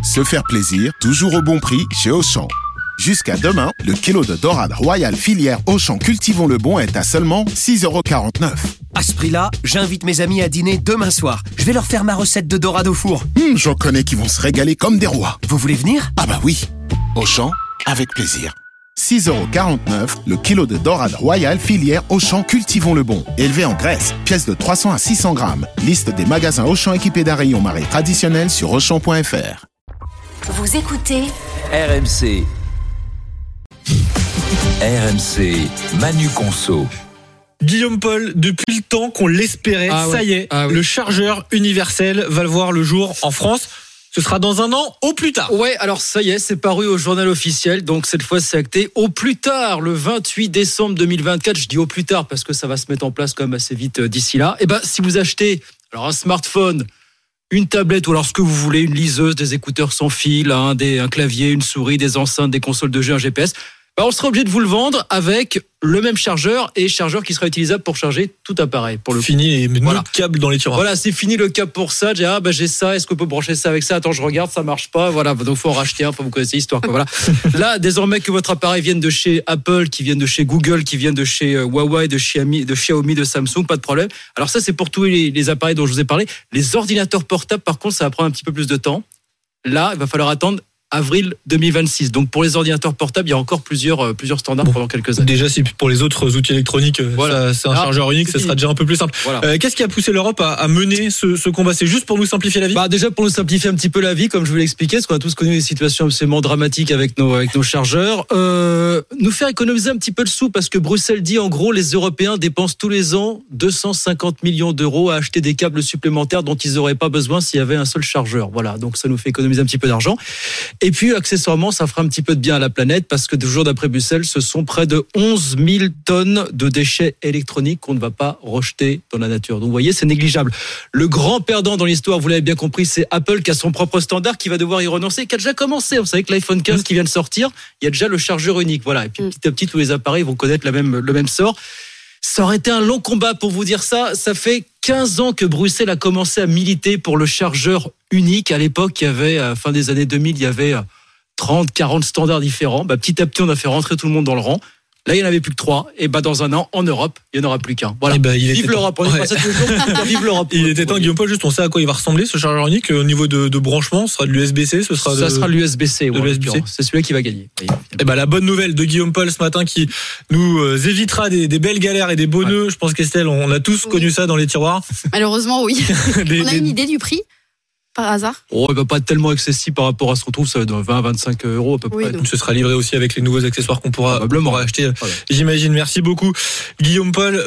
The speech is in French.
Se faire plaisir, toujours au bon prix chez Auchan. Jusqu'à demain, le kilo de dorade royale filière Auchan Cultivons le Bon est à seulement 6,49 €. À ce prix-là, j'invite mes amis à dîner demain soir. Je vais leur faire ma recette de dorade au four. J'en connais qui vont se régaler comme des rois. Vous voulez venir ? Ah bah oui. Auchan, avec plaisir. 6,49 € le kilo de dorade royale filière Auchan Cultivons le Bon. Élevé en Grèce, pièce de 300 à 600 grammes. Liste des magasins Auchan équipés d'un rayon marée traditionnel sur Auchan.fr. Vous écoutez RMC. RMC, Manu Conso. Guillaume Paul, depuis le temps qu'on l'espérait, ça y est, le chargeur universel va voir le jour en France. Ce sera dans un an, au plus tard. Ouais, alors ça y est, c'est paru au journal officiel, donc cette fois c'est acté. Au plus tard, le 28 décembre 2024, je dis au plus tard parce que ça va se mettre en place quand même assez vite d'ici là. Et si vous achetez alors un smartphone, une tablette ou alors ce que vous voulez, une liseuse, des écouteurs sans fil, un clavier, une souris, des enceintes, des consoles de jeux, un GPS, on sera obligé de vous le vendre avec le même chargeur et chargeur qui sera utilisable pour charger tout appareil. Pour le fini les nœuds de câbles dans les tiroirs. Voilà, c'est fini le câble pour ça. J'ai ça. Est-ce qu'on peut brancher ça avec ça ? Attends, je regarde, ça marche pas. Voilà, donc faut en racheter un. Vous connaissez l'histoire. Voilà. Là, désormais que votre appareil vienne de chez Apple, qui vienne de chez Google, qui vienne de chez Huawei, de Xiaomi, de Samsung, pas de problème. Alors ça, c'est pour tous les appareils dont je vous ai parlé. Les ordinateurs portables, par contre, ça va prendre un petit peu plus de temps. Là, il va falloir attendre avril 2026. Donc pour les ordinateurs portables, il y a encore plusieurs standards pendant quelques années. Déjà, si pour les autres outils électroniques, c'est un chargeur unique, ça sera déjà un peu plus simple. Voilà. Qu'est-ce qui a poussé l'Europe à mener ce combat ? C'est juste pour nous simplifier la vie ? Déjà pour nous simplifier un petit peu la vie, comme je vous l'ai expliqué, parce qu'on a tous connu des situations absolument dramatiques avec nos chargeurs. Nous faire économiser un petit peu de sous, parce que Bruxelles dit en gros, les Européens dépensent tous les ans 250 millions d'euros à acheter des câbles supplémentaires dont ils n'auraient pas besoin s'il y avait un seul chargeur. Voilà, donc ça nous fait économiser un petit peu d'argent. Et puis, accessoirement, ça fera un petit peu de bien à la planète parce que toujours d'après Bruxelles, ce sont près de 11 000 tonnes de déchets électroniques qu'on ne va pas rejeter dans la nature. Donc, vous voyez, c'est négligeable. Le grand perdant dans l'histoire, vous l'avez bien compris, c'est Apple qui a son propre standard, qui va devoir y renoncer, qui a déjà commencé. Vous savez que l'iPhone 15 qui vient de sortir, il y a déjà le chargeur unique. Voilà. Et puis, petit à petit, tous les appareils vont connaître le même sort. Ça aurait été un long combat pour vous dire ça. Ça fait 15 ans que Bruxelles a commencé à militer pour le chargeur unique. À l'époque, il y avait, à la fin des années 2000, il y avait 30, 40 standards différents. Petit à petit, on a fait rentrer tout le monde dans le rang. Là, il n'y en avait plus que 3. Et dans un an, en Europe, il n'y en aura plus qu'un. Voilà. Vive l'Europe. On est passé tous les jours. Vive l'Europe. Il était temps, Guillaume Paul, juste on sait à quoi il va ressembler ce chargeur unique au niveau de branchement. Ce sera de l'USB-C. Ça sera l'USB-C. C'est celui qui va gagner. La bonne nouvelle de Guillaume Paul ce matin qui nous évitera des belles galères et des beaux nœuds. Je pense qu'Estelle, on a tous connu ça dans les tiroirs. Malheureusement, oui. On a une idée du prix ? Par hasard ? Il va pas être tellement accessible par rapport à ce qu'on trouve, ça va être 20-25 € à peu près. Donc ce sera livré aussi avec les nouveaux accessoires qu'on pourra acheter. J'imagine. Merci beaucoup, Guillaume Paul.